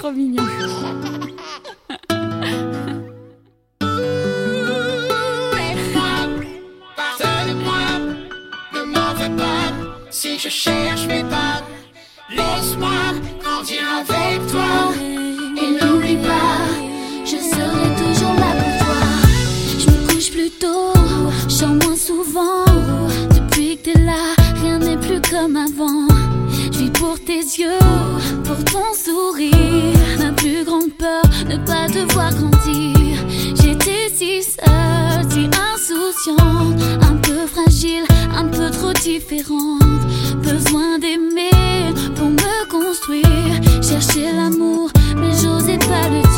trop mignon. Pardonne-moi, ne m'en veux pas si je cherche mes pas. Laisse-moi grandir avec toi et n'oublie pas, je serai toujours là pour toi. Je me couche plus tôt, je sors moins souvent. Depuis que t'es là, rien n'est plus comme avant. Je vis pour tes yeux, pour ton sourire. Ma plus grande peur, ne pas te voir grandir. J'étais si seule, si insouciante, un peu fragile, un peu trop différente. Besoin d'aimer pour me construire. Chercher l'amour, mais j'osais pas le dire.